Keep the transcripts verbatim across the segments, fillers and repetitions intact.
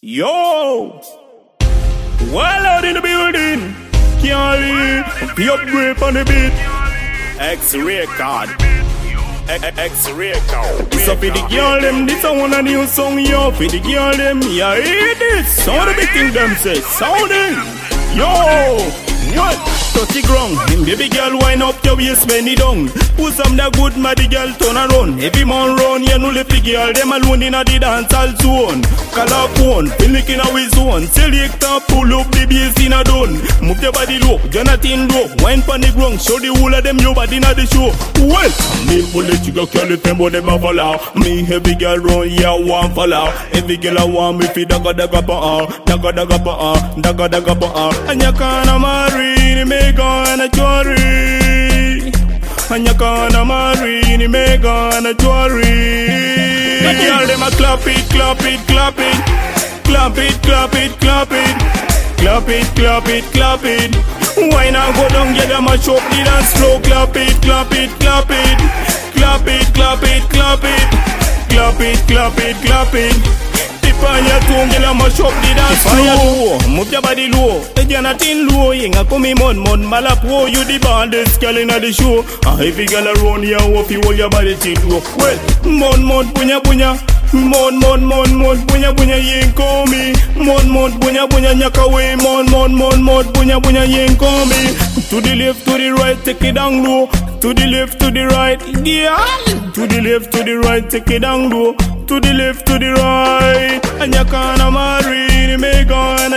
Yo! Well out in the building, can't leave, be upgrade on the beat. X-ray card, X-ray card. So for the girl them, this a one a new song, yo. For the girl them, yeah, hear this. Sound the big thing them say, sounding. Yo! What? Touch the ground, him baby girl wind up your waist, bend it down. Put some that good mad girl turn around. Every man round, you know left the girl, them alone in a the dance all zone. Call up phone, feel like in a way zone. Selector, pull up the bass in a done. Move your body low, Jonathan low. Wine pon the ground, show the whole of them your body in the show. Well, me pull the trigger, curl the tempo, them a fall out. Me heavy girl run, yeah, one fall out. Every girl I want me fi dagga dagga pa ah, dagga dagga pa ah, dagga dagga pa ah. And you can't marry me gonna jewelry, and you gonna marry ni me gonna jewelry. The girl dem a clap it, clap it, clap it, clap it, clap it, clap it, clap it, clap it, clap it. Why not go down, get them a choke the dance floor? Clap it, clap it, clap it, clap it, clap it, clap it, clap it, clap it, clap it. On your tongue, girl, I'ma shop the dance floor. Move your body low, the Jonathan low. You ain't come in mon mon malapo. You the baddest girl inna the show. And every girl around here, hope you hold your body tight low. Well, mon mon bunya bunya, mon mon mon mon bunya bunya, you ain't call me. Mon mon bunya bunya, nyaka way. Mon mon mon mon bunya bunya, you ain't call me. To the left, to the right, take it down low. To the left, to the right, yeah. To the left, to the right, take it down low. To the left, to the right, and you can't marry ni me gonna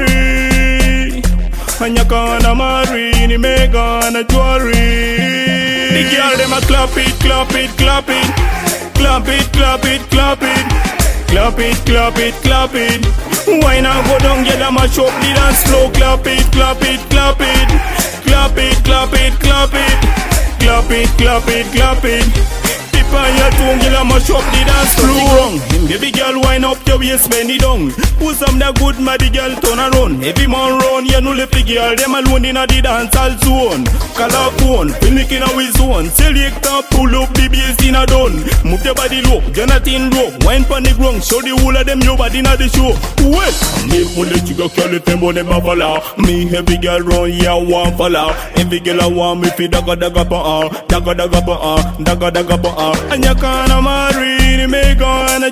jewelry, and you can't marry ni me gonna jewelry. The girl dem a clap it, clap it, clap it, clap it, clap it, clap it, clap it, clap it, clap it. Why not go down, get them a shop the dance floor? Clap it, clap it, clap it, clap it, clap it, clap it, clap it, clap it, clap it. On your tongue, girl, I'ma shop the dance floor. Him baby girl wind up your waist, bend it down. Put some that good mad girl turn around. Every man round, you know left the girl, them alone in a the dance all zone. Call up phone, feel like in a way zone. Selector, pull up the bass in a done. Move your body low, Jonathan low. Wine pon the ground, show the whole of them your body in a the show. Well, me pull the trigger, curl the tempo, them a fall out. Me heavy girl run, yeah, one fall out. Every girl I want me fi dagga dagga pa ah, dagga dagga pa ah, dagga dagga pa ah. And you can't marry ni me gonna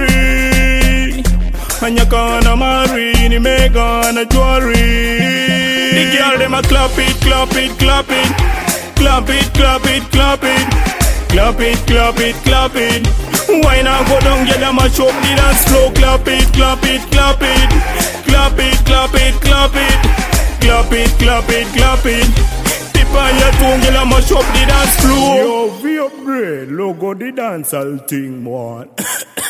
jewelry, and you can't marry ni me gonna jewelry. The girl dem a clap it, clap it, clap it, clap it, clap it, clap it, clap it, clap it, clap it. Why not go down, get them a choke the dance floor? Clap it, clap it, clap it, clap it, clap it, clap it, clap it, clap it, clap it. On your tongue, girl, I'ma shop the dance floor. Yo, we upgrade, logo the dance all thing, man.